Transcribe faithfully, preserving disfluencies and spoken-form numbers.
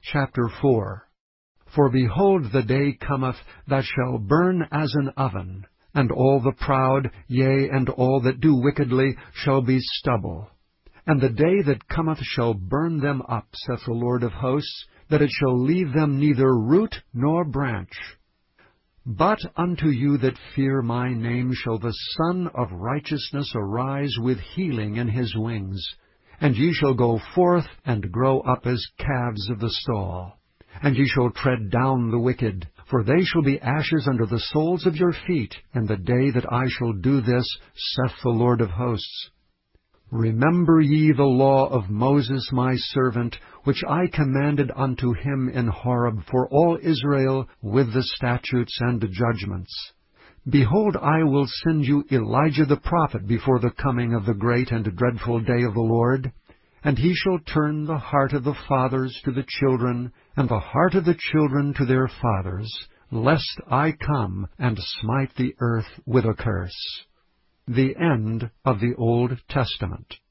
Chapter four. For behold, the day cometh that shall burn as an oven, and all the proud, yea, and all that do wickedly, shall be stubble. And the day that cometh shall burn them up, saith the Lord of hosts, that it shall leave them neither root nor branch. But unto you that fear my name shall the Son of Righteousness arise with healing in his wings. And ye shall go forth and grow up as calves of the stall. And ye shall tread down the wicked, for they shall be ashes under the soles of your feet, in the day that I shall do this, saith the Lord of hosts. Remember ye the law of Moses my servant, which I commanded unto him in Horeb for all Israel, with the statutes and the judgments. Behold, I will send you Elijah the prophet before the coming of the great and dreadful day of the Lord. And he shall turn the heart of the fathers to the children, and the heart of the children to their fathers, lest I come and smite the earth with a curse. The end of the Old Testament.